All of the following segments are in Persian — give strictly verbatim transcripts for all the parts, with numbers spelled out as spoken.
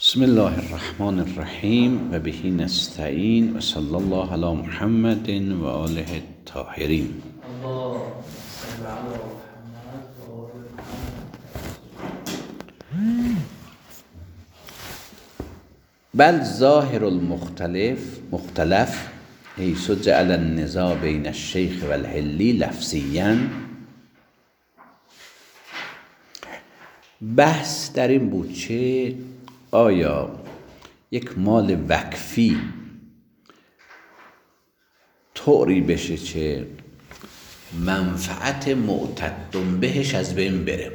بسم الله الرحمن الرحیم و به نستعین و صلی الله علی محمد و آله الطاهرین. بل ظاهر المختلف مختلف حیث جعل النزاع بین الشیخ و الحلی لفظیاً. بحث در این بود که آیا یک مال وقفی طوری بشه که منفعت معتد بهش از بین بره،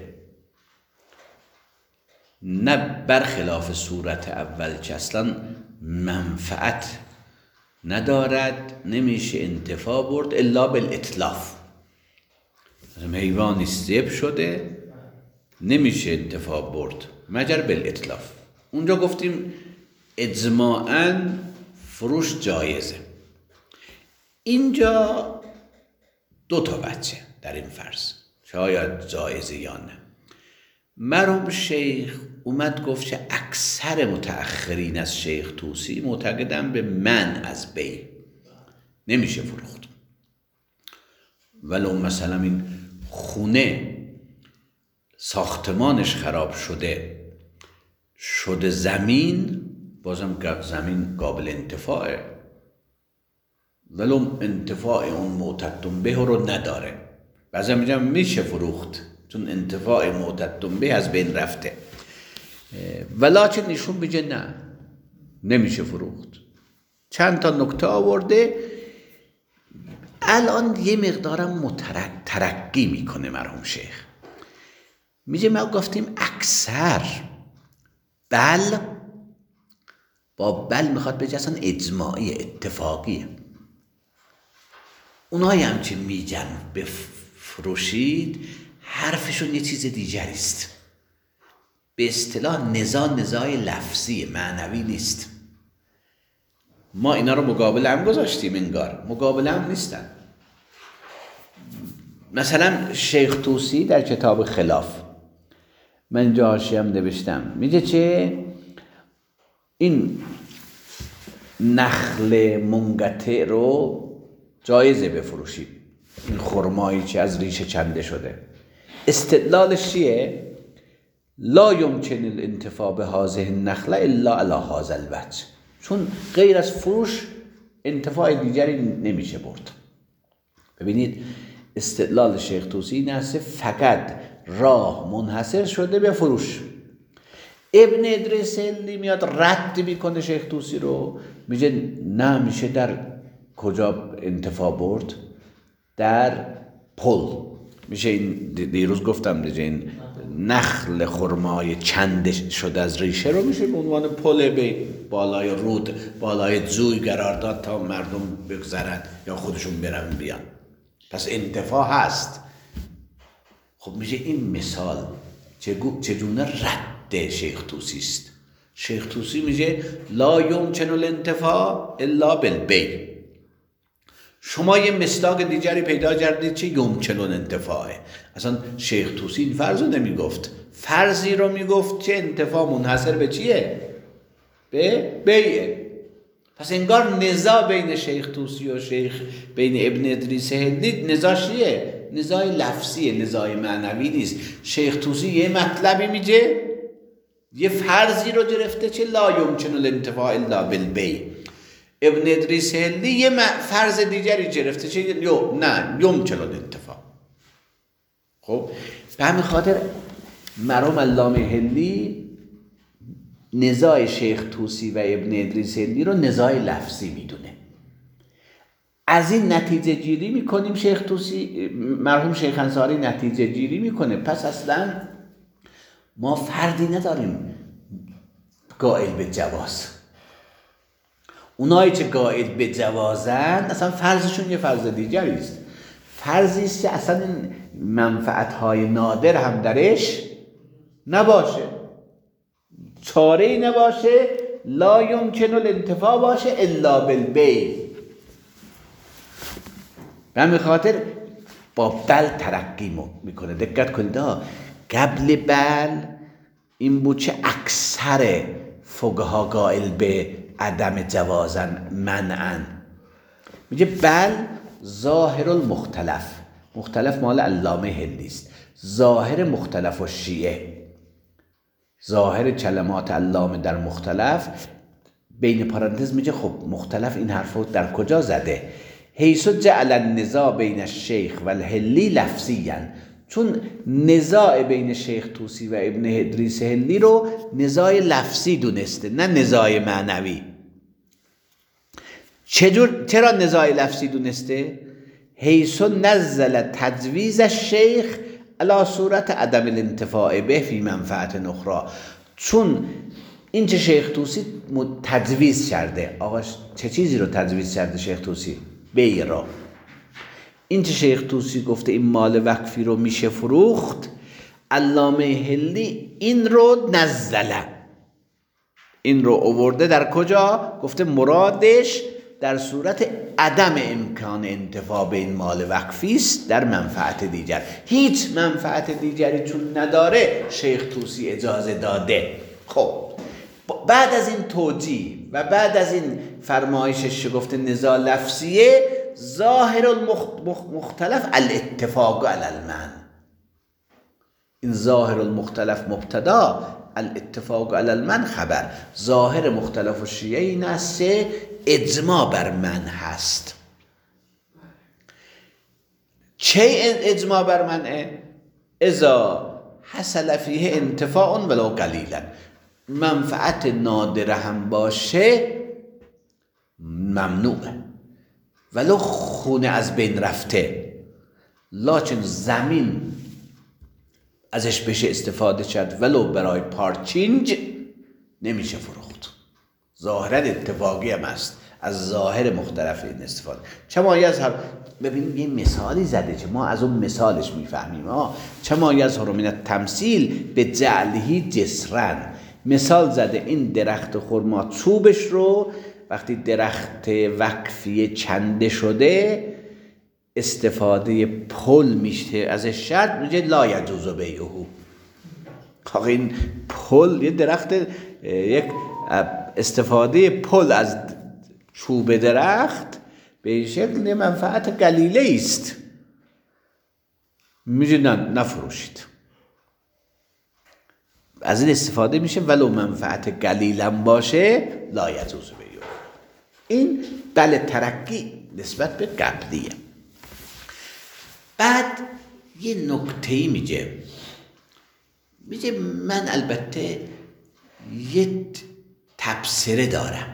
نه برخلاف صورت اول که اصلا منفعت ندارد، نمیشه انتفاع برد الا بالاتلاف. حیوانی ذبح شده نمیشه انتفاع برد مگر بالاتلاف. اونجا گفتیم اجماعاً فروش جایزه. اینجا دو تا بچه در این فرض شاید جایزه یا نه. مرحوم شیخ اومد گفت که اکثر متأخرین از شیخ طوسی معتقدن به من از بی نمیشه فروخت. ولو مثلا این خونه ساختمانش خراب شده شده زمین، بازم زمین قابل انتفاعه، ولو انتفاع اون معتد به رو نداره. بعضی میگن میشه فروخت چون انتفاع معتد به از بین رفته، ولکن نشون بگه نه نمیشه فروخت. چند تا نکته آورده. الان یه مقدارم مترک ترقی میکنه مرحوم شیخ. میگه ما گفتیم اکثر، بل با بل میخواد بگه اصلا اجماعی اتفاقیه. اونایی هم که میگن بفروشید حرفشون یه چیز دیگریست. به اصطلاح نزاع نزاع لفظی معنوی نیست. ما اینا رو مقابل هم گذاشتیم، انگار مقابل هم نیستن. مثلا شیخ طوسی در کتاب خلاف، من جا حاشیه هم نوشتم، میگه چه این نخل منقطع رو جایزه بفروشید، این خرمایی که از ریشه کنده شده. استدلالش چیه؟ لا یمکن الانتفاع به هذه النخله الا علی هذا الوجه، چون غیر از فروش انتفاع دیگری نمیشه برد. ببینید استدلال شیخ طوسی این است فقط راه منحصر شده به فروش. ابن ادریس هندی میاد رد میکنه شیخ طوسی رو، میگه نه میشه در کجا انتفاع برد؟ در پل. میشه این دیروز گفتم دیگه این نخل خرمای چند شده از ریشه رو میشه به عنوان پل به بالای رود بالای جوی قرار داد تا مردم بگذرن یا خودشون برن بیان. پس انتفاع هست. خب میشه این مثال چگونه رد شیخ طوسی است. شیخ طوسی میگه لا یمکن الانتفاع الا بالبیع. شما یه مصداق دیگری پیدا کردید چه یمکن الانتفاعه. اصلا شیخ طوسی این فرض رو نمیگفت، فرضی رو میگفت که انتفاع منحصر به چیه؟ به بیعه. پس انگار نزاع بین شیخ طوسی و شیخ بین ابن ادریس هندی نزاع چیه؟ نزاع لفظیه، نزاع معنوی نیست. شیخ طوسی یه مطلبی میگه، یه فرضی رو گرفته که لا یمکن الانتفاع الا بالبیع. ابن ادریس هندی یه فرض دیگری گرفته که یو نه یمکن الانتفاع. خب به همین خاطر مرحوم علامه هندی نزاع شیخ طوسی و ابن ادریس هندی رو نزاع لفظی میدونه. از این نتیجه گیری میکنیم شیخ طوسی مرحوم شیخ انصاری نتیجه گیری میکنه پس اصلا ما فردی نداریم قائل به جواز. اونایی که قائل به جوازن اصلا فرضشون یه فرض دیگری است. فرضی است که اصلا این منفعت‌های نادر هم درش نباشه، چاره‌ای نباشه، لا یمکن الانتفاع باشه الا بالبیع. به همین خاطر با بل ترقی میکنه. دقت کنید قبل بل این بود که اکثر فقها قائل به عدم جوازن منعن؟ میگه بل ظاهر المختلف، مختلف مال علامه هندی است، ظاهر مختلف و شیعه، ظاهر کلمات علامه در مختلف بین پرانتز میگه خب مختلف این حرفو در کجا زده؟ حیث جعل النزاع بین الشیخ و الحلی لفظیاً، چون نزاع بین شیخ طوسی و ابن ادریس حلی رو نزاع لفظی دونسته نه نزاع معنوی. چجور چرا نزاع لفظی دونسته؟ حیث نزل تجویز الشیخ علی صورت عدم الانتفاع به فی منفعت اخرى، چون این چه شیخ طوسی تجویز کرده. آقا چه چیزی رو تجویز کرده شیخ طوسی؟ بیع را. این چه شیخ طوسی گفته این مال وقفی رو میشه فروخت، علامه حلی این رو نزله، این رو آورده در کجا؟ گفته مرادش در صورت عدم امکان انتفاع به این مال وقفی است در منفعت دیگر. هیچ منفعت دیگری چون نداره شیخ طوسی اجازه داده. خب بعد از این توجیه و بعد از این فرمایشش گفته نزاع لفظیه، ظاهر المختلف الاتفاق علی المنع. این ظاهر المختلف مبتدا، الاتفاق علی المنع خبر. ظاهر مختلف و شیعه این است اجماع بر منع هست. چه اجماع بر منعه؟ اذا حصل فیه انتفاع ولو قلیلا، منفعت نادره هم باشه ممنوعه، ولو خونه از بین رفته، لکن زمین ازش بشه استفاده کرد ولو برای پارچینج نمیشه فروخت. ظاهرا اتفاقی هم است، از ظاهر مختلف این استفاده. چه مایه از هر ببینیم یه مثالی زده که ما از اون مثالش میفهمیم. ها چه مایه از هر من التمثیل به جعلهی جسرن، مثال زده این درخت خرما چوبش رو وقتی درخت وقفی چنده شده استفاده پل میشه ازش شرط میگه لا یجوز بیعه. آقا این پل یه درخت، یک استفاده پل از چوب درخت به شکل منفعت قلیله است، میگه نه نفروشید. از این استفاده میشه ولو منفعت قلیلم باشه لا یجوز بیعه. این بله ترقی نسبت به قبلیه. بعد یه نکته‌ای میگه میگه من البته یه تبصره دارم.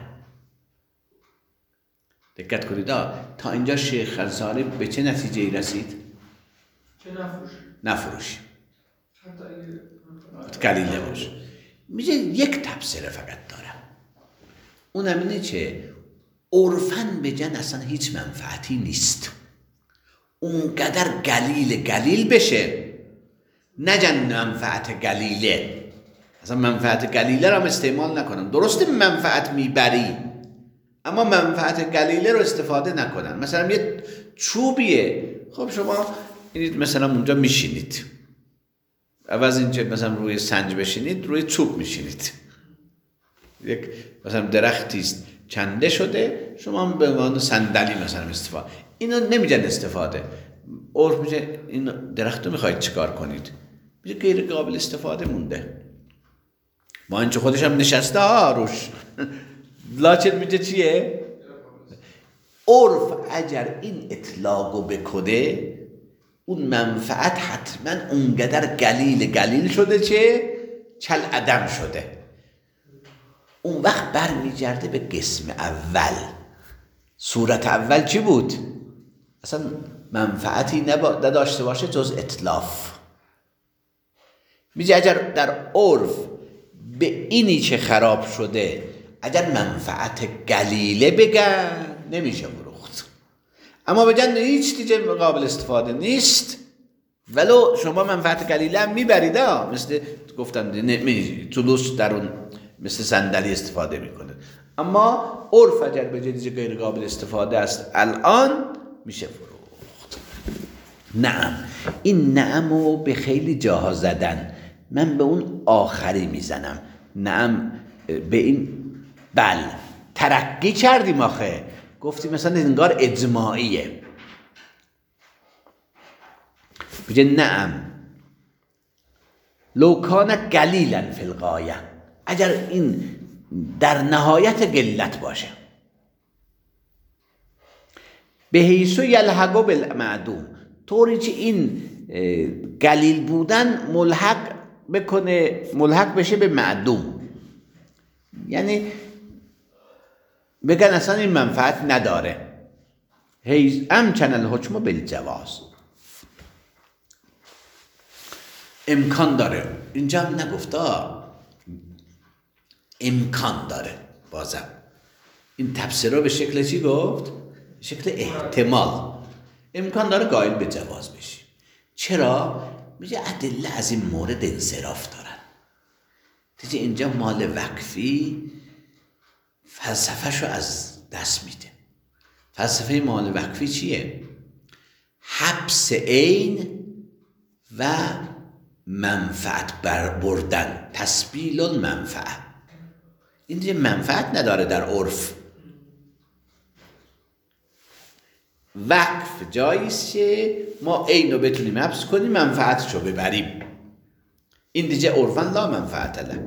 دقت کنید تا اینجا شیخ انصاری به چه نتیجه‌ای رسید؟ که نفروشی نفروشی حتی اگه قلیله باشه. میگه یک تبصره فقط دارم، اونم اینه که عرفاً بگن اصلا هیچ منفعتی نیست، اونقدر قلیل قلیل بشه، نگن منفعت قلیله، اصلا منفعت قلیله رو هم استعمال نکنن. درسته منفعت میبری اما منفعت قلیله رو استفاده نکنن. مثلا یه چوبیه، خب شما مثلا اونجا میشینید، عوض اینکه مثلا روی سنج بشینید روی چوب میشینید. یک مثلا درختی است چنده شده، شما به عنوان صندلی مثلا استفاده، اینو نمیگن استفاده. عرف میگه این درخت رو میخواید چیکار کنید؟ میگه غیر قابل استفاده مونده، با اینکه خودش هم نشسته ها روش لاچت میگه چیه؟ عرف اگر این اطلاقو بکده اون منفعت حتما اونقدر قلیل قلیل شده چه چل عدم شده. اون وقت برمیگرده به قسم اول. صورت اول چی بود؟ اصلا منفعتی نداشته باشه جز اتلاف. میگه اگر در عرف به اینی که خراب شده اگر منفعت قلیله بگن نمیشه فروخت، اما بگن هیچ دیگه قابل استفاده نیست ولو شما منفعت قلیله هم میبرید، مثل گفتم جلوس در اون مثل صندلی استفاده میکنه، اما عرف اگر به جدیج غیر قابل استفاده است الان میشه فروخت. نعم، این نعمو به خیلی جاها زدن، من به اون آخری میزنم. نعم به این بل ترقی کردیم آخه، گفتیم مثلا انگار اجماعیه. بگه نعم لو کان قلیلا فی الغایه، اگر این در نهایت قلت باشه، به حیثو یلحقو بالمعدوم، طوری که این قلیل بودن ملحق بکنه، ملحق بشه به معدوم، یعنی بگن اصلا این منفعت نداره. حیث امکن الحکم بالجواز، امکان داره. اینجا هم نگفته امکان داره، بازم این تفسیر رو به شکل چی گفت؟ به شکل احتمال. امکان داره قائل به جواز بشی. چرا؟ میگه ادله از این مورد انصراف دارن. دیگه اینجا مال وقفی فلسفه‌شو از دست میده. فلسفه مال وقفی چیه؟ حبس عین و منفعت بردن، تسبیل المنفعه. این دیگه منفعت نداره در عرف. وقف جاییست که ما عین رو بتونیم حبس کنیم، منفعتشو ببریم. این دیگه عرفاً لا منفعت له.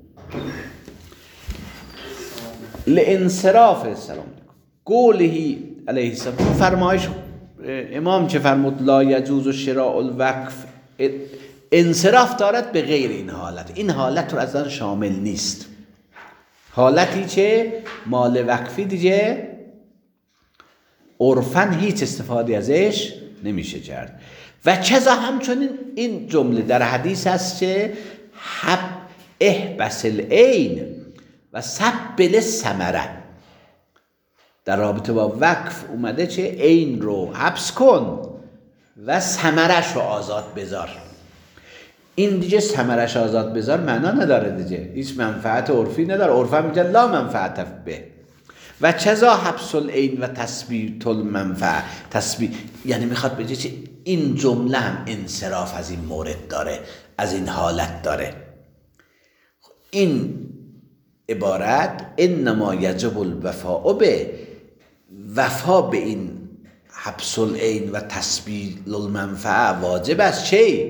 لانصراف سلام قوله علیه السلام، فرمایش امام چه فرمود؟ لا یجوز شراء الوقف، انصراف دارد به غیر این حالت. این حالت رو از آن شامل نیست. حالتی که مال وقفی دیگه عرفاً هیچ استفاده ازش نمیشه کرد. و چذا همچنین این جمله در حدیث هست که حب احبس العین و سبل الثمره، در رابطه با وقف اومده که عین رو حبس کن و ثمرش رو آزاد بذار. این دیگه ثمرش آزاد بذار معنا نداره، دیگه هیچ منفعت عرفی نداره. عرفا میگه لا منفعت به. و چذا حبس العین و تثبیت المنفعه، تثبیت یعنی میخواد بگه که این جمله هم انصراف از این مورد داره، از این حالت داره. این عبارت انما یجب الوفاء به، وفا به این حبس العین و تثبیت المنفعه واجب است. چه؟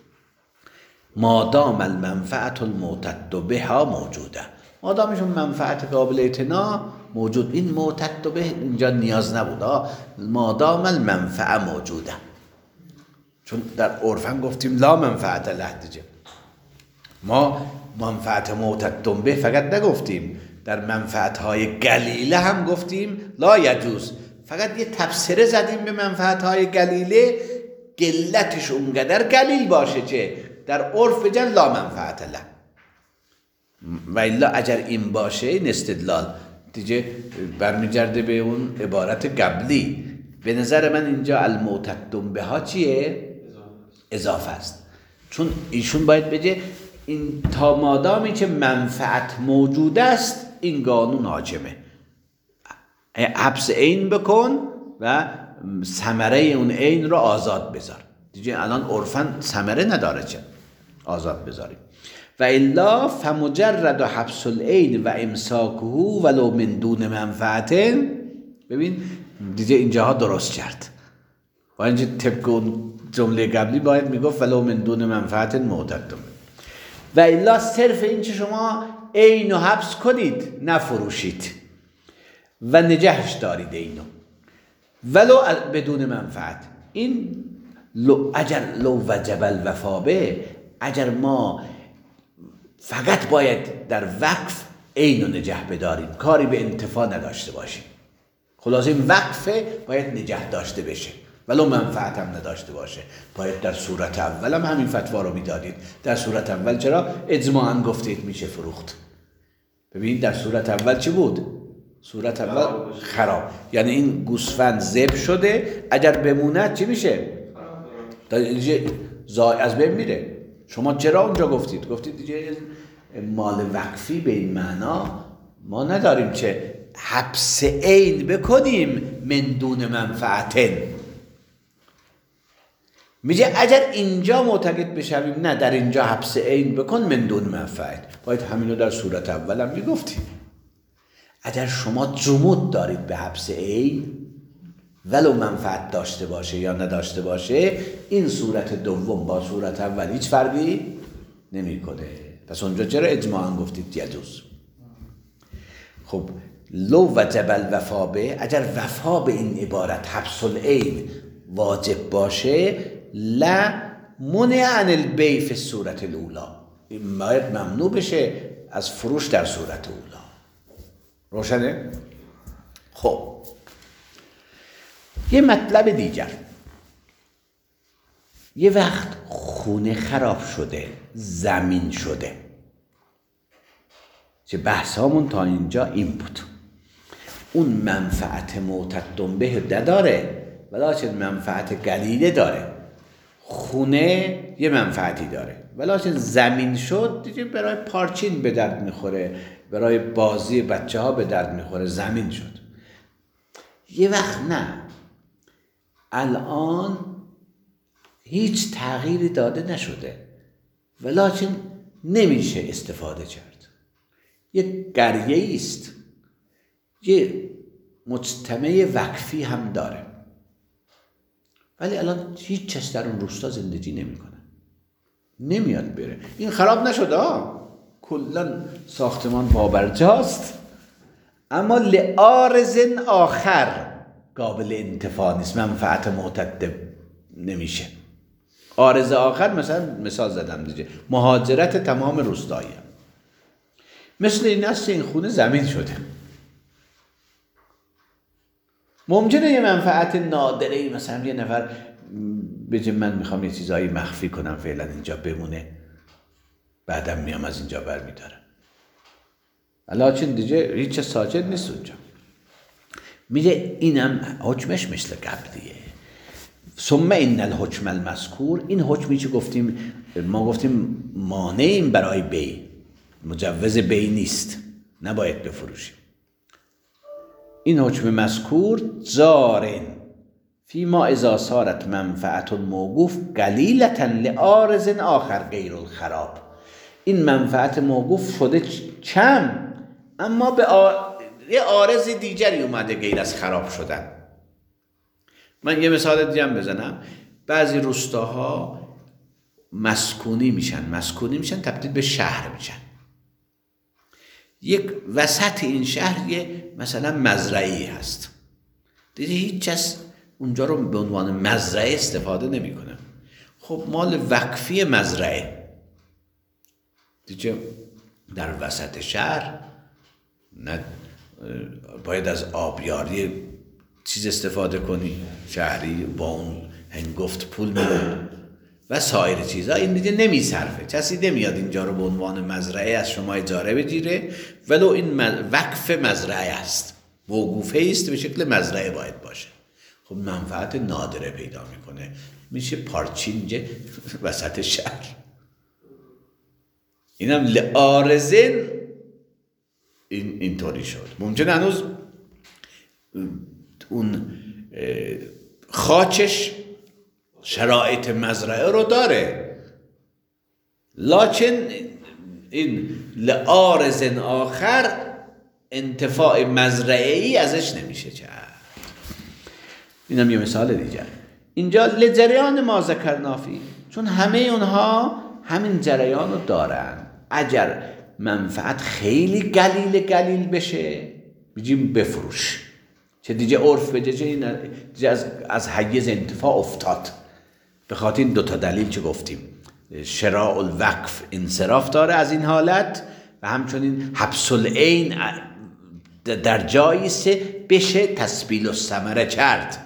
مادام المنفعت المعتد بها موجوده، مادامشون منفعت قابل اعتنا موجود. این معتد به اینجا نیاز نبود، مادام المنفعه موجوده، چون در عرفاً گفتیم لا منفعت له دیگه. ما منفعت معتد به فقط نگفتیم، در منفعت های قلیله هم گفتیم لا یجوز. فقط یه تفسیره زدیم به منفعت های قلیله، قلتش اونقدر قلیل باشه که در عرف بجن لا منفعت له. و الا اگر این باشه این استدلال دیگه برمیگرده به اون عبارت قبلی. به نظر من اینجا المعتد بها چیه؟ اضافه است. چون ایشون باید بگه این تا مادامی که منفعت موجود است این قانون حاکمه، حبس عین بکن و ثمره اون عین رو آزاد بذار. دیگه الان عرفاً ثمره نداره چه آزاد بذاریم. و الا فمجرد حبس العین و امساکه ولو من دون منفعت. ببین دیگه اینجاها درست کرد. و اینجا طبق اون جمله قبلی باید میگفت ولو من دون منفعت معتد. و الا صرف این که شما عین رو حبس کنید، نفروشید و نگهش دارید اینو ولو بدون منفعت. این لو اگر لو وجب الوفا به، اگر ما فقط باید در وقف عین رو نگه بداریم، کاری به انتفاع نداشته باشیم، خلاصه این وقفه باید نگه داشته بشه ولو منفعت هم نداشته باشه، باید در صورت اول هم همین فتوا رو میدادید. در صورت اول چرا؟ اجماعاً گفتید میشه فروخت. ببین در صورت اول چی بود؟ صورت اول خراب، یعنی این گوسفند ذبح شده، اگر بمونه چی میشه؟ زای از بین میره. شما چرا اونجا گفتید؟ گفتید دیگه مال وقفی به این معنا ما نداریم که حبس عین بکنیم من دون منفعتن. میگه اگر اینجا معتقد بشویم نه در اینجا حبس عین بکن من دون منفعت، باید همینو در صورت اولم میگفتیم. اگر شما جمود دارید به حبس عین ولو منفعت داشته باشه یا نداشته باشه، این صورت دوم با صورت اول هیچ فرقی نمیکنه. پس اونجا چرا اجماعاً گفتید یجوز؟ خب لو وجب الوفا به، اگر وفا به این عبارت حبس العین واجب باشه، لا منع عن البیع فی الصورت الاولی، این باید ممنوع بشه از فروش در صورت اولا. روشنه؟ خب یه مطلب دیگر، یه وقت خونه خراب شده، زمین شده، چه بحثامون تا اینجا این بود، اون منفعت معتد به نداره ولیکن منفعت قلیله داره. خونه یه منفعتی داره ولیکن زمین شد دیگه برای پارچین به درد میخوره، برای بازی بچه ها به درد میخوره، زمین شد. یه وقت نه، الان هیچ تغییری داده نشده ولیکن نمیشه استفاده کرد، یک قریه است، یه مجتمع وقفی هم داره ولی الان هیچ کس در اون روستا زندگی نمیکنه، نمیاد بره. این خراب نشده ها، کلا ساختمان پابرجاست، اما لعارض آخر قابل انتفاع نیست، منفعت معتد نمیشه. عارض آخر مثلا مثال زدم دیگه، مهاجرت تمام روستایی هم. مثل این است این خونه زمین شده، ممکنه یه منفعت نادره‌ای، مثلا یه نفر بگه من میخوام یه چیزایی مخفی کنم فعلا اینجا بمونه، بعدم میام از اینجا برمیدارم، الان دیگه هیچ ساجد نیست اونجا. میگه اینم حکمش مثل قبلیه. ثم ان الحکم المذکور، این حکمی که گفتیم، ما گفتیم مانعیم برای بیع، مجوز بیع نیست، نباید بفروشیم. این حکم مذکور جارن فی ما اذا صارت منفعت موقوف قلیلة لعارض آخر غیر الخراب، این منفعت موقوف شده کم اما به یه عارض دیگری اومده غیر از خراب شدن. من یه مثال دیگه هم بزنم، بعضی روستاها مسکونی میشن، مسکونی میشن تبدیل به شهر میشن. یک وسط این شهر یه مثلا مزرعه‌ای هست، دیگه هیچ کس اونجا رو به عنوان مزرعه استفاده نمیکنه. خب مال وقفی مزرعه دیگه در وسط شهر، نه باید از آبیاری چیز استفاده کنی شهری، با اون هنگفت پول میده و سایر چیزها، این دیگه نمیصرفه، کسی نمیاد اینجا رو به عنوان مزرعه از شما اجاره بگیره، ولو این وقف مزرعه است، موقوفه است، به شکل مزرعه باید باشه. خب منفعت نادره پیدا میکنه، میشه پارچینج وسط شهر. اینم لعارضین این اینطوری شد. ممکنه هنوز اون خاچش شرایط مزرعه رو داره، لکن این لعارض آخر انتفاع مزرعه‌ای ازش نمیشه کرد. اینم یه مثال دیگر. اینجا لجریان ما ذکرنا فی، چون همه اونها همین جریان رو دارن، اگر منفعت خیلی قلیل قلیل بشه بگیم بفروش، چه دیگه عرف بجه این از, از حیز انتفاع افتاد. به خاطر این دوتا دلیل که گفتیم، شراء الوقف انصراف داره از این حالت و همچنین حبس العین در جایی سه بشه تسبیل الثمره کرد،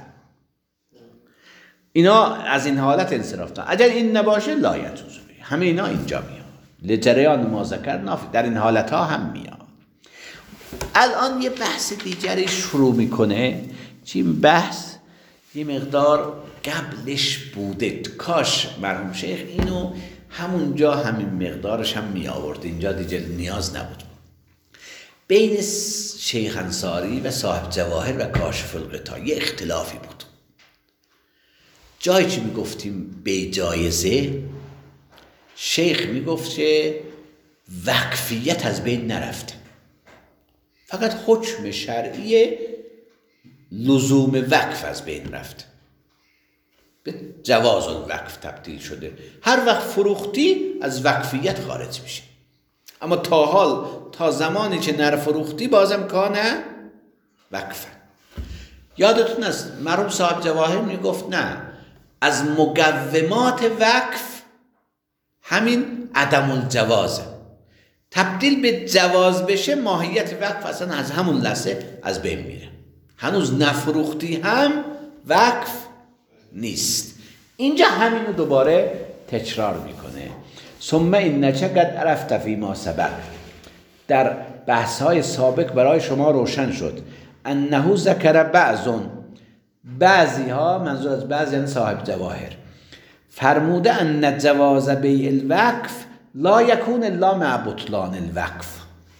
اینا از این حالت انصراف داره. اگر این نباشه لا یجوز، همه اینا اینجا میاد. لجریان ما ذکرنا فی، در این حالت ها هم میاد. الان یه بحث دیگری شروع میکنه، چی بحث یه مقدار قبلش بوده، کاش مرحوم شیخ اینو همونجا همین مقدارش هم می آورد، اینجا دیگه نیاز نبود. بین شیخ انصاری و صاحب جواهر و کاشف الغطا یه اختلافی بود. جایی که میگفتیم به جایزه، شیخ میگفت که وقفیت از بین نرفته، فقط حکم شرعی لزوم وقف از بین رفته، به جواز الوقف تبدیل شده. هر وقت فروختی از وقفیت خارج میشه، اما تا حال تا زمانی که نر فروختی بازم کانه وقفه. یادتون است مرحوم صاحب جواهر میگفت نه، از مقومات وقف همین عدم الجوازه، تبدیل به جواز بشه ماهیت وقف اصلا از همون لحظه از بین میره، هنوز نفروختی هم وقف نیست. اینجا همینو دوباره تکرار میکنه. ثم انک قد عرفت فیما سبق، در بحث های سابق برای شما روشن شد، انه ذکر بعضون، بعضی ها، منظور از بعضی یعنی صاحب جواهر، فرموده ان جواز بیع الوقف لا یکون الا مع بطلان الوقف.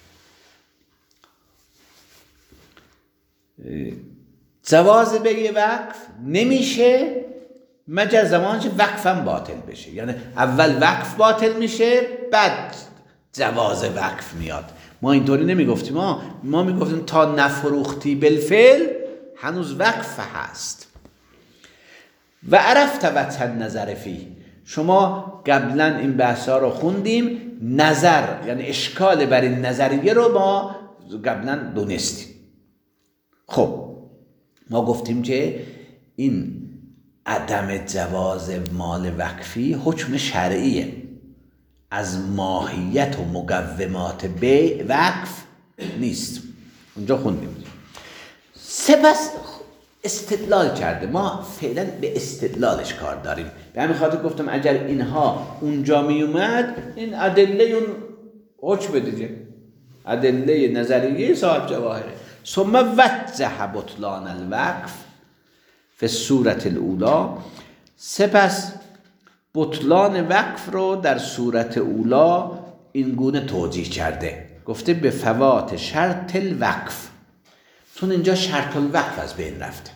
جواز بیع وقف نمیشه مگر زمان که وقفم باطل بشه، یعنی اول وقف باطل میشه بعد جواز وقف میاد. ما اینطوری نمیگفتیم، ما ما میگفتیم تا نفروختی بالفعل هنوز وقف هست. و عرفت وجه النظر فی، شما قبلا این بحثا رو خوندیم، نظر یعنی اشکال بر این نظریه رو ما قبلا دونستیم. خب ما گفتیم که این عدم جواز مال وقفی حکم شرعیه، از ماهیت و مقومات بیع وقف نیست. اونجا خوندیم. سپس استدلال کرده، ما فعلا به استدلالش کار داریم، به همین خاطر گفتم اگر اینها اونجا می اومد این ادله اون حکم دیگه، ادله نظریه صاحب جواهره. ثم وجه بطلان الوقف فی صورت الاولا، سپس بطلان وقف رو در صورت اولا این گونه توجیه کرده، گفته به فوات شرط الوقف، چون اینجا شرط الوقف از بین رفته.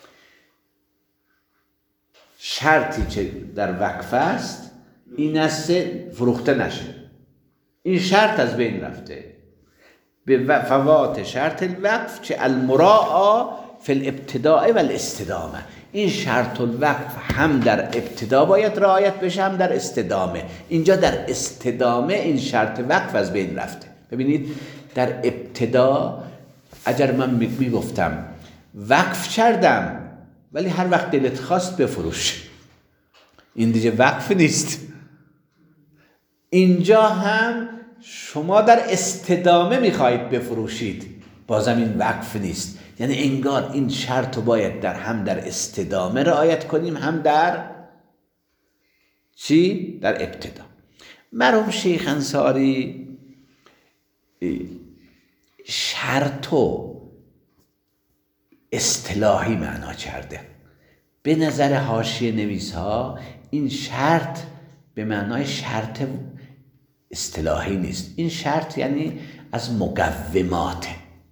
شرطی که در وقف است این است فروخته نشه، این شرط از بین رفته. به فوات شرط الوقف که المراعا فی الابتداء و الاستدامه، این شرط الوقف هم در ابتدا باید رعایت بشه هم در استدامه. اینجا در استدامه این شرط وقف از بین رفته. ببینید در ابتدا اگر من میگفتم وقف کردم ولی هر وقت دلت خواست بفروش، این دیگه وقف نیست. اینجا هم شما در استدامه میخواهید بفروشید، بازم این وقف نیست. یعنی انگار این شرط رو باید در هم در استدامه رعایت کنیم هم در چی؟ در ابتدا. مرحوم شیخ انصاری شرطو اصطلاحی معنا کرده. به نظر حاشیه نویس ها این شرط به معنای شرط اصطلاحی نیست، این شرط یعنی از مقومات.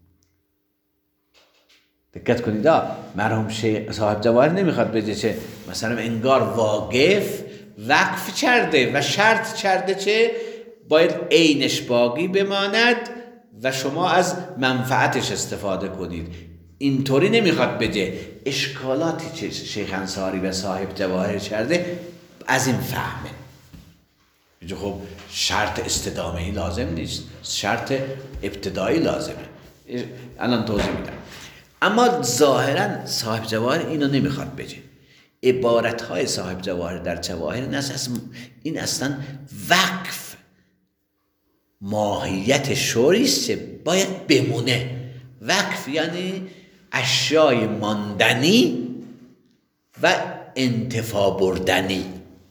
دقت کنید، مرحوم شیخ صاحب جواهر نمیخواد بگه چه مثلا انگار واقف وقف کرده و شرط کرده چه باید عینش باقی بماند و شما از منفعتش استفاده کنید. اینطوری نمیخواد بگه. اشکالاتی که شیخ انصاری و صاحب جواهر کرده از این فهمه. خب شرط استدامه‌ای لازم نیست، شرط ابتدایی لازمه. الان توضیح میدم. اما ظاهرا صاحب جواهر اینو نمیخواد بگه. عبارتهای صاحب جواهر در جواهر نص این اصلا وقف ماهیت شوریست که باید بمونه. وقف یعنی اشیای ماندنی و انتفاع بردنی.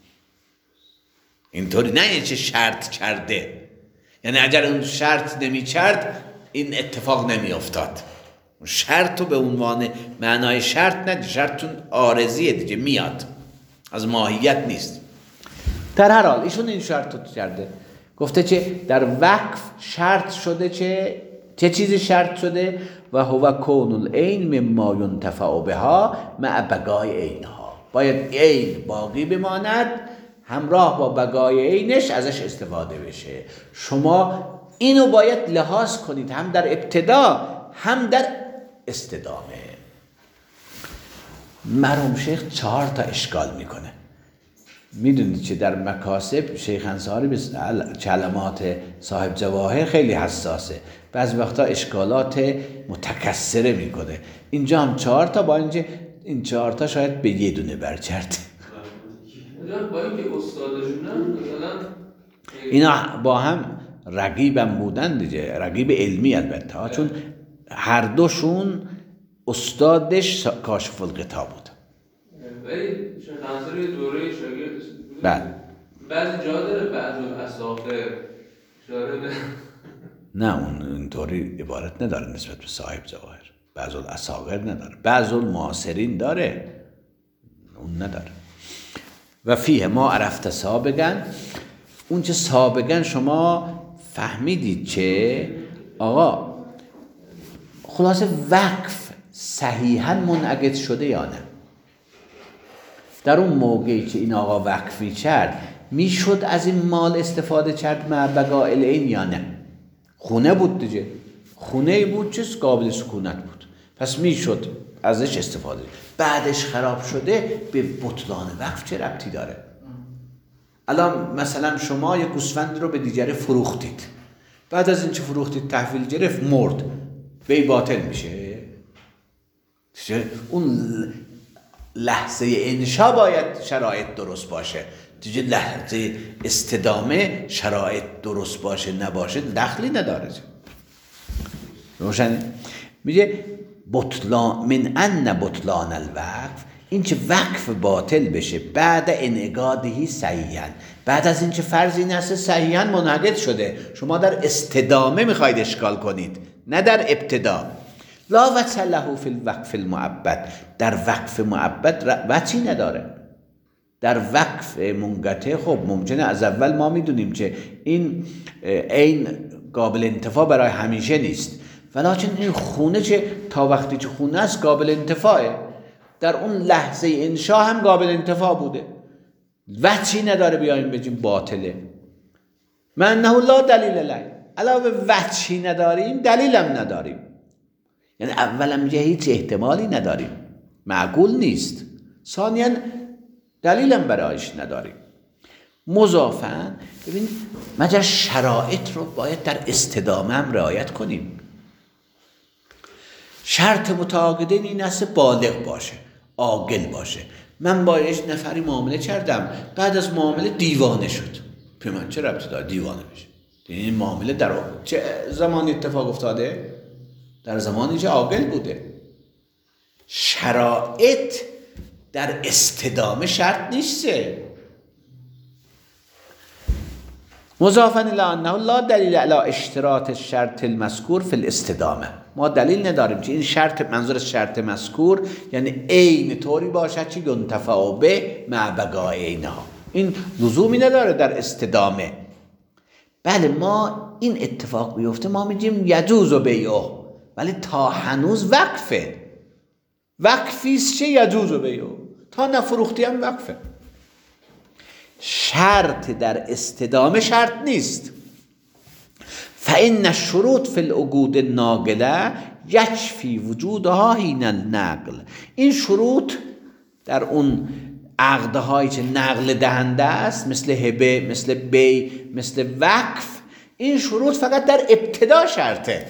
اینطوری نه یه چه شرط کرده، یعنی اگر اون شرط نمی کرد این اتفاق نمی افتاد. شرط رو به عنوان معنای شرط نه، شرطون عارضیه دیگه، میاد، از ماهیت نیست. در هر حال ایشون این شرط رو کرده، گفته که در وقف شرط شده که چه چیزی شرط شده؟ و هو کون العین مما ینتفع بها مع بقای عینها. باید عین باقی بماند، همراه با بقای عینش ازش استفاده بشه. شما اینو باید لحاظ کنید، هم در ابتدا هم در استدامه. مرحوم شیخ چهار تا اشکال میکنه. میدونید که در مکاسب شیخ انصاری به کلمات صاحب جواهر خیلی حساسه، بعضی وقتا اشکالات متکثره میکنه. اینجا هم چهار تا، با اینجا این چهار تا شاید به یه دونه برچرده. با اینکه استادشونن مثلا اینا با هم رقیبم بودن دیگه، رقیب علمی البته، چون هر دوشون استادش کاشف الغطا بود. ولی شیخ انصاری دوره شاگرد بله. بعضی جا داره بعضی اساقه اشاره به نه اون اینطوری عبارت نداره نسبت به صاحب جواهر. بعض الاساغر نداره، بعض المعاصرین داره، اون نداره. و فیه ما عرفت سابقن، اون چه سابقن شما فهمیدید چه آقا خلاصه وقف صحیحا منعقد شده یا نه. در اون موقعی که این آقا وقف می کرد میشد از این مال استفاده کرد مع بقائل عین یا نه؟ خونه بود دیگه، خونه بود چه قابل سکونت بود، پس میشد ازش استفاده. بعدش خراب شده، به بطلان وقف چه ربطی داره؟ الان مثلا شما یک گوسفند رو به دیگری فروختید، بعد از اینکه فروختید تحویل گرفت مرد، بی باطل میشه. اون لحظه انشا باید شرایط درست باشه دیگه، لحظه استدامه شرایط درست باشه نباشه دخلی نداره. روشن میگه بطلان من ان بطلان الوقف، این که وقف باطل بشه بعد انعقادهی صحیحاً، بعد از این که فرض این است صحیحاً منعقد شده، شما در استدامه میخواید اشکال کنید نه در ابتدا. لا وجه له فی الوقف المعبد، در وقف معبد وجهی نداره. در وقف منقطع خب ممکنه از اول ما میدونیم که این عین قابل انتفاع برای همیشه نیست، ولیکن این خونه که تا وقتی که خونه است قابل انتفاعه، در اون لحظه انشا هم قابل انتفاع بوده، وجهی نداره بیایم بگیم باطله. من نه لا دلیل له، علاوه وجهی نداریم دلیلم نداریم، یعنی اولا میگه هیچ احتمالی نداریم، معقول نیست، ثانیا دلیلم برایش نداریم. مضافاً ببین مگر شرایط رو باید در استدامه هم رعایت کنیم. شرط متعاقدین این است بالغ باشه، عاقل باشه. من با یک نفری معامله کردم، بعد از معامله دیوانه شد، به من چه ربطی داره دیوانه بشه؟ این معامله در چه زمانی اتفاق افتاده؟ در زمانی که عاقل بوده. شرایط در استدامه شرط نیسته. مضافاً الی انه لا دلیل علی اشتراط الشرط المذکور فی الاستدامه، ما دلیل نداریم که این شرط، منظور شرط مذکور یعنی عین طوری باشد که ینتفع به مع بقاء عینها، این لزومی نداره در استدامه. بله ما این اتفاق بیفته ما میگیم یجوز بیعه، ولی تا هنوز وقفه، وقفیست چه یجوز بیعه، تا نفروختی هم وقفه. شرط در استدامه شرط نیست. فإن الشروط فی العقود الناقله یکفی وجودها حین النقل، این شروط در اون عقدهایی که نقل دهنده است، مثل هبه، مثل بی، مثل وقف، این شروط فقط در ابتدا شرطه.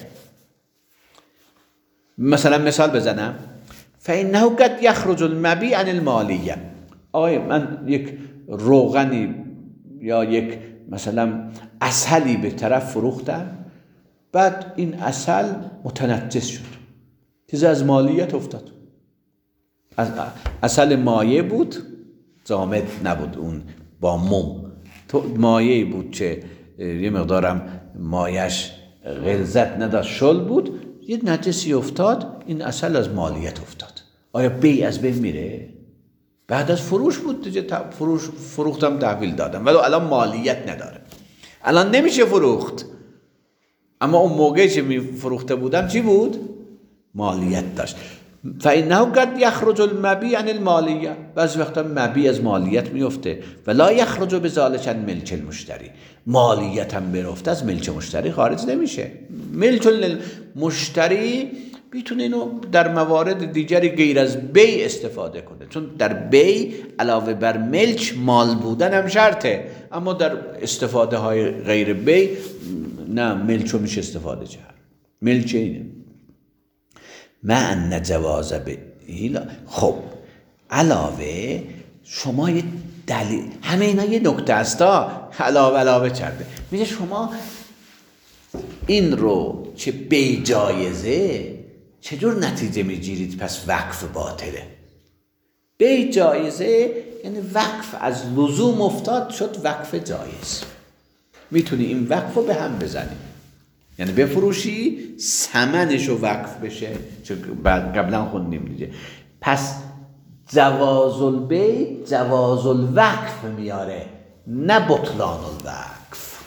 مثلا مثال بزنم، فإنه قد یخرج المبیع عن المالیه، آقای من یک روغنی یا یک مثلا عسلی به طرف فروختم، بعد این عسل متنجس شد، چیز از مالیت افتاد. از عسل مایع بود، جامد نبود، اون با موم مایعی بود که یه مقدارم مایش غلظت نداشت، شل بود، یه نجسی افتاد، این عسل از مالیت افتاد. آیا بی از بین میره؟ بعد از فروش بود دیگه، فروش فروختم تحویل دادم، ولی الان مالیت نداره، الان نمیشه فروخت. اما اون موقعی که می فروخته بودم چی بود؟ مالیت داشت. فإنه قد یخرج المبی عن المالیه، بعضی وقتا مبی از مالیت میفته و لا یخرج بذلک عن ملک المشتری، مالیت هم برفته از ملک مشتری خارج نمیشه. ملک المشتری میتونه اینو در موارد دیگری غیر از بی استفاده کنه، چون در بی علاوه بر ملک مال بودن هم شرطه، اما در استفاده های غیر بی نه، ملک رو میشه استفاده کرد. ملک اینه مع ان جواز به. خب علاوه شما یه دلیل، همه اینا یه نکته است ها، علاوه علاوه کرده، میگه شما این رو چه بی جایزه چجور نتیجه میگیرید پس وقف باطله؟ بی جایزه یعنی وقف از لزوم افتاد شد وقف جایز، میتونی این وقف رو به هم بزنی، یعنی بفروشی ثمنش رو وقف بشه، چون قبلا خوندیم دیگه. پس جواز البیع جواز الوقف میاره، نه بطلان الوقف.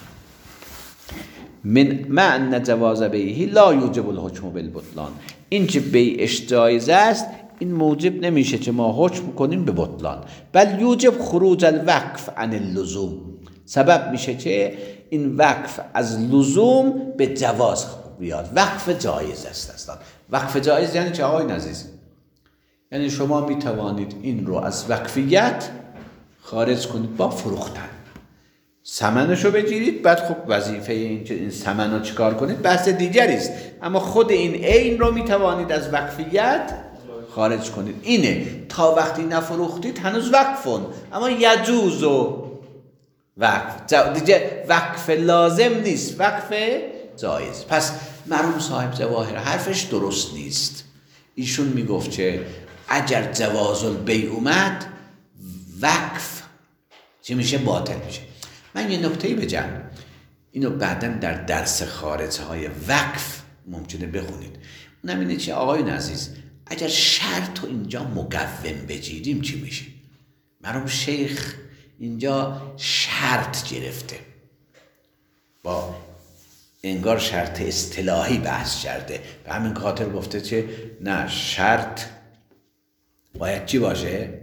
من مع ان جواز بیعه لا یوجب الحکم بالبطلان، این که بیعش جایز است این موجب نمیشه که ما حکم کنیم به بطلان، بل یوجب خروج الوقف عن اللزوم، سبب میشه که این وقف از لزوم به جواز بیاد. وقف جایز است اصلا. وقف جایز یعنی چه آقای عزیز؟ یعنی شما میتوانید این رو از وقفیت خارج کنید با فروختن، ثمنشو بگیرید، بعد خب وظیفه این که این ثمن رو چیکار کنید بحث دیگری است، اما خود این عین رو میتوانید از وقفیت خارج کنید. اینه تا وقتی نفروختید هنوز وقفون، اما یجوز و وقف دیگه وقف لازم نیست، وقف جایز. پس مرحوم صاحب جواهر حرفش درست نیست. ایشون میگفت که اگر جواز البیع اومد وقف چی میشه؟ باطل میشه. من یه نکته‌ای بگم، اینو بعداً در درس خارجه های وقف ممکنه بخونید. اونم اینه که آقایون عزیز اگر شرط رو اینجا مقوم بگیریم چی میشه؟ مرحوم شیخ اینجا شرط گرفته، با انگار شرط اصطلاحی بحث کرده، به همین خاطر گفته که نه، شرط باید چی باشه؟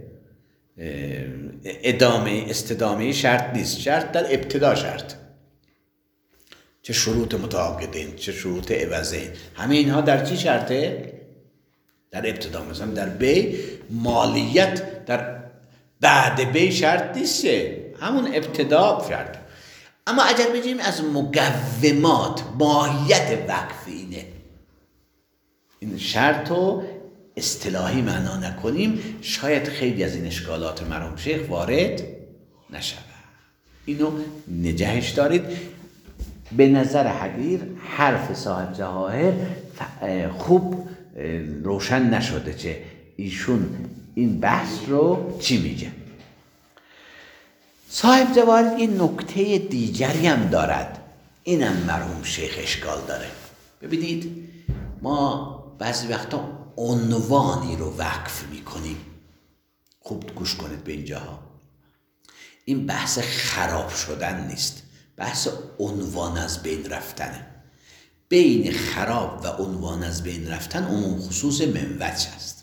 ادامه استدامه شرط نیست، شرط در ابتدا شرط، چه شروط متعاقدین چه شروط عوضین، همه اینها در چی شرطه؟ در ابتدا. مثلا در بی مالیت در بعد بی شرط نیسته، همون ابتدا شرط. اما اگر بگیم از مقومات ماهیت وقف اینه، این شرط رو اصطلاحی معنا نکنیم، شاید خیلی از این اشکالات مرحوم شیخ وارد نشود. اینو نگهش دارید. به نظر حقیر حرف صاحب جواهر خوب روشن نشده که ایشون این بحث رو چی میگه. صاحب جواهر این نکته دیگری هم دارد، اینم مرحوم شیخ اشکال داره. ببینید ما بعضی وقتا عنوانی رو وقف میکنیم، خوب گوش کنید به اینجاها، این بحث خراب شدن نیست، بحث عنوان از بین رفتنه. بین خراب و عنوان از بین رفتن عموم خصوص منوج است.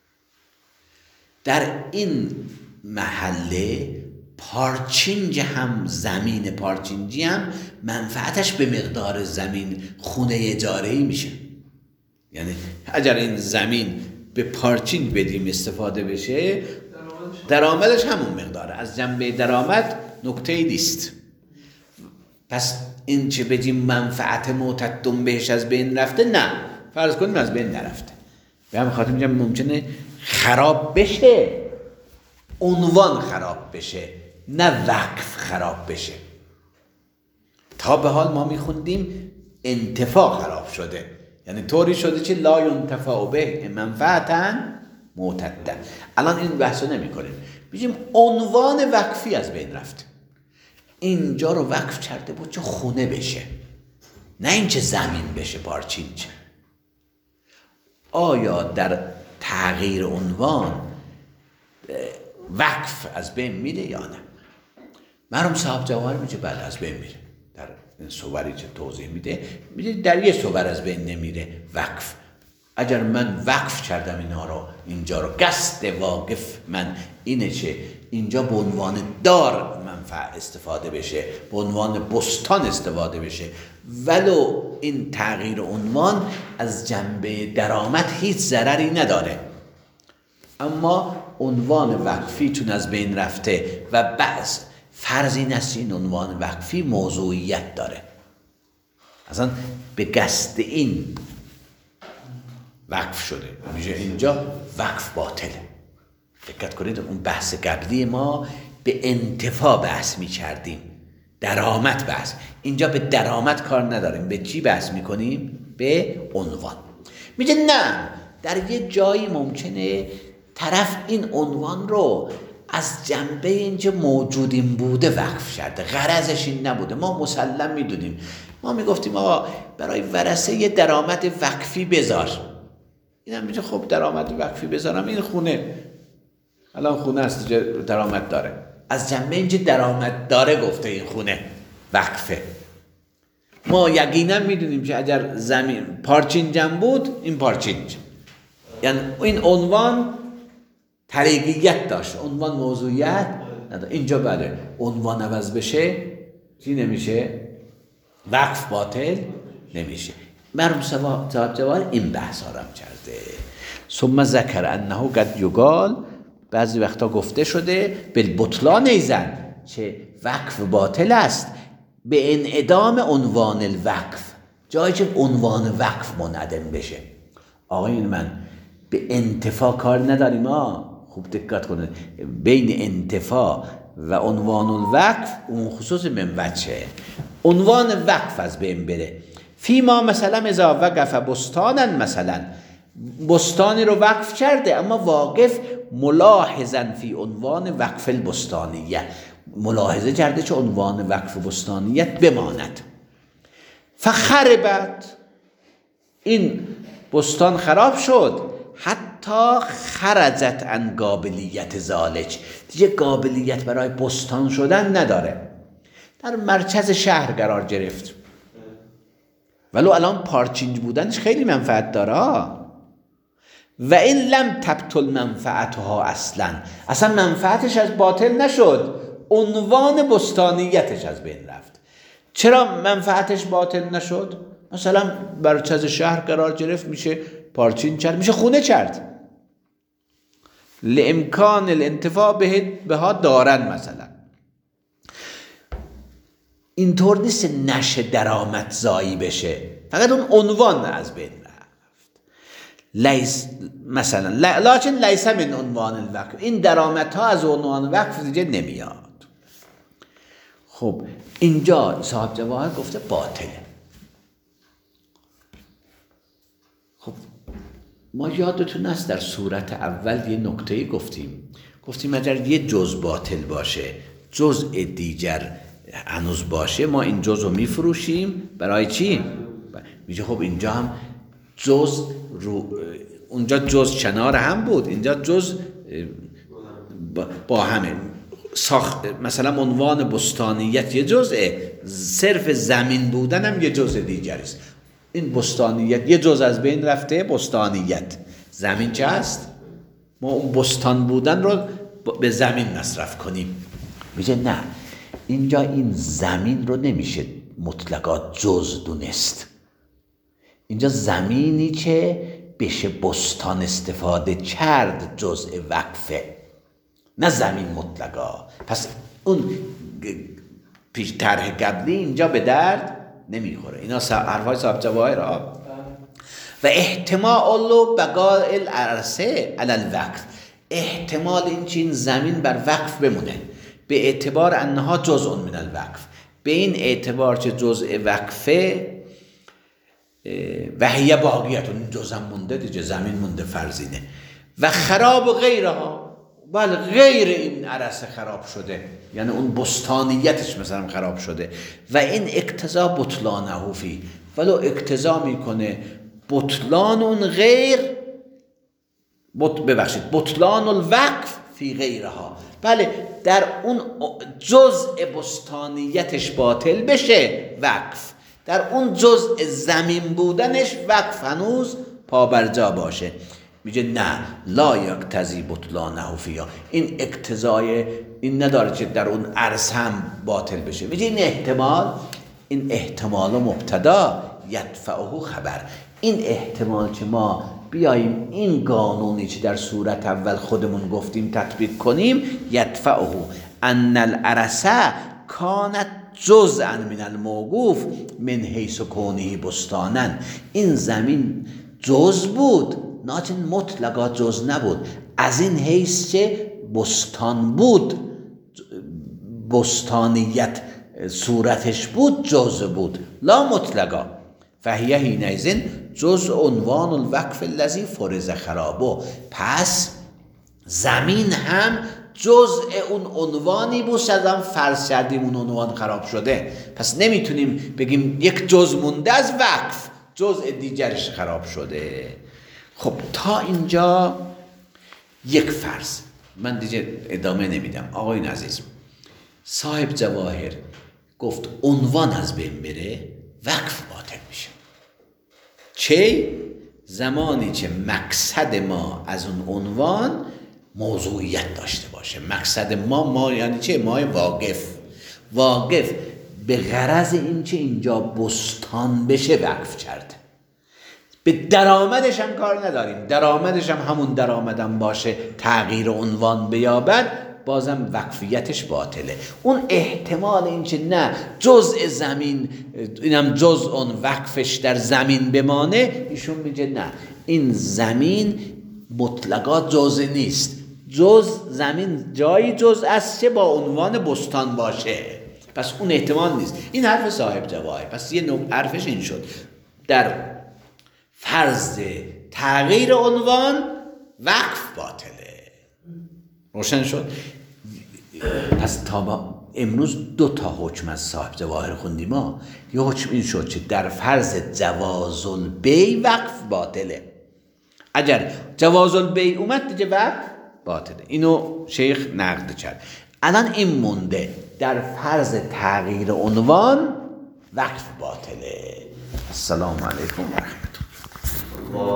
در این محله پارچینج هم، زمین پارچینجی هم منفعتش به مقدار زمین خونه اجاره‌ای میشه. یعنی اگر این زمین به پارچینج بدیم استفاده بشه، درآمدش همون مقداره. از جنبه درآمد نکته‌ای نیست. پس این چه بگیم منفعت معتدم بهش از بین رفته، نه، فرض کنیم از بین نرفته. به همین خاطر میگم ممکنه خراب بشه، عنوان خراب بشه، نه وقف خراب بشه. تا به حال ما میخوندیم انتفاع خراب شده، یعنی طوری شده که لا ینتفع به منفعتا معتدا. الان این بحثو نمی کنیم، بگیم عنوان وقفی از بین رفت، اینجا رو وقف کرده بود که خونه بشه، نه این که زمین بشه پارچینج. آیا در تغییر عنوان وقف از بین میره یا نه؟ مرحوم صاحب جواهر میگه بله از بین میره. در این صوری که توضیح میده میگه در یه صور از بین نمیره وقف، اگر من وقف کردم اینا رو، اینجا رو، قصد واقف من اینه چه اینجا به عنوان دار منفعه استفاده بشه، به عنوان بستان استفاده بشه، ولو این تغییر عنوان از جنبه درآمد هیچ ضرری نداره، اما عنوان وقفی چون از بین رفته و بعض فرض این است این عنوان وقفی موضوعیت داره، اصلا به قصد این وقف شده، میشه اینجا وقف باطله. دقت کنید اون بحث قبلی ما به انتفاع بحث می کردیم، درآمد بحث، اینجا به درآمد کار نداریم، به چی بحث می کنیم؟ به عنوان. میگه نه، در یه جایی ممکنه طرف این عنوان رو از جنبه اینجا موجودیم بوده وقف کرده، غرضش این نبوده. ما مسلم میدونیم، ما میگفتیم آقا برای ورثه یه درآمد وقفی بذار، این هم میگه خب درآمد وقفی بذارم، این خونه الان خونه است درآمد داره، از جنبه اینجا درآمد داره گفته این خونه وقفه. ما یقینا میدونیم که اگر زمین پارچینجم بود این پارچینج، یعنی این عنوان طریقیت داشت، عنوان موضوعیت نداشت. اینجا بله عنوان عوض بشه چی نمیشه؟ وقف باطل نمیشه. مرحوم صاحب جوار این بحث آرام کرده. ثم ذکر انه قد یقال، بعضی وقتا گفته شده بالبطلان ایزن، چه وقف باطل است به انعدام عنوان الوقف، جایی که عنوان وقف منعدم بشه. آقایون من به انتفاع کار نداریم ها، خوب دقت کنید، بین انتفاع و عنوان الوقف اون خصوص من وجهه، عنوان وقف از بین بره. فی ما مثلا اذا وقف بستانا، مثلا بستانی رو وقف کرده اما واقف ملاحظا فی عنوان وقف البستانیه، ملاحظه کرده چه عنوان وقف بستانیت بماند. فخربت، این بستان خراب شد، حتی خرجت عن قابلیت ذالک، دیگه قابلیت برای بستان شدن نداره، در مرکز شهر قرار گرفت، ولو الان پارچینج بودنش خیلی منفعت داره. و این لم تبطل منفعتها اصلا، اصلا منفعتش از باطل نشد، عنوان بستانیتش از بین رفت. چرا منفعتش باطل نشد؟ مثلا مرکز شهر قرار گرفت، میشه پارچین کرد، میشه خونه کرد، لامکان الانتفاع به ها دارن. مثلا اینطور نیست نشه درآمد زایی بشه، فقط اون عنوان از بین رفت. لیس مثلا لکن لیس من عنوان الوقف، این درآمدها از عنوان وقف دیگه نمیاد. خب اینجا صاحب جواهر گفته باطله. خب ما یادتون است در صورت اول یه نکته‌ای گفتیم، گفتیم اگر یه جز باطل باشه جزء دیگر هنوز باشه، ما این جز رو میفروشیم برای چی؟ میگه خب اینجا هم جز رو، اونجا جز کنار هم بود، اینجا جز با همه ساخت. مثلا عنوان بستانیت یه جزءه، صرف زمین بودن هم یه جزء دیگری است. این بستانیت یه جز از بین رفته، بستانیت زمین چه هست؟ ما اون بستان بودن رو به زمین مصرف کنیم. میگه نه، اینجا این زمین رو نمیشه مطلقا جز دونست، اینجا زمینی که بشه بستان استفاده کرد جزء وقفه، نه زمین مطلقا. پس اون پیش طرح قبلی اینجا به درد نمیخوره. اینا حرفای صاحب جواهر را. و احتمال بقاء العرصه علی الوقف، احتمال این چین زمین بر وقف بمونه، به اعتبار انها جزء من الوقف، به این اعتبار که جزء وقفه و هی باقیت، اون جزء مونده دیگه، زمین مونده فرضینه. و خراب غیرها، بله غیر این عرصه خراب شده، یعنی اون بستانیتش مثلا خراب شده. و این اقتضا بطلانه فی، ولو اقتضا میکنه بطلان اون غیر، بط ببخشید بطلان الوقف فی غیرها، بله در اون جزء بستانیتش باطل بشه وقف، در اون جزء زمین بودنش وقف هنوز پابرجا باشه. میگه نه لا یقتضی بطلانه فیها، این اقتضای این نداره که در اون عرص هم باطل بشه. میگه این احتمال، این احتمال و مبتدا یدفعه خبر، این احتمال که ما بیاییم این قانونی که در صورت اول خودمون گفتیم تطبیق کنیم، یدفعه ان العرصه کانت جزءا من الموقوف من حیث کونه بستانا، این زمین جز بود ناچن مطلقا جز نبود، از این حیث که بستان بود، بستانیت صورتش بود جز بود، لا مطلقا. فهیه حینئذ جز عنوان الوقف الذی فرض خرابه، پس زمین هم جزء اون عنوانی بود شدم فرض کردیم اون عنوان خراب شده. پس نمیتونیم بگیم یک جز مونده از وقف، جزء دیگرش خراب شده. خب تا اینجا یک فرض، من دیگه ادامه نمیدم. آقایون عزیز، صاحب جواهر گفت عنوان از بین بره وقف باطل میشه. چه؟ زمانی که مقصد ما از اون عنوان موضوعیت داشته باشه. مقصد ما ما یعنی چه؟ ما واقف واقف به غرض این که اینجا بستان بشه وقف کرده. به درآمدش هم کار نداریم، درآمدش هم همون درآمدم باشه، تغییر عنوان بیابد بازم وقفیتش باطله. اون احتمال این که نه جزء زمین، اینم جزء اون وقفش در زمین بمانه، ایشون میگه نه، این زمین مطلقا جزء نیست، جز زمین جایی جز است که با عنوان بستان باشه، پس اون احتمال نیست. این حرف صاحب جواهر. پس یه نوع حرفش این شد، در فرض تغییر عنوان وقف باطله. روشن شد؟ پس تا با امروز دو تا حکم از صاحب جواهر خوندیم ما. یه حکم این شد که در فرض جواز البیع وقف باطله، اگر جواز البیع اومد دیگه وقف باطله. اینو شیخ نقد کرد. الان این مونده در فرض تغییر عنوان وقف باطله. السلام علیکم و رحمت الله.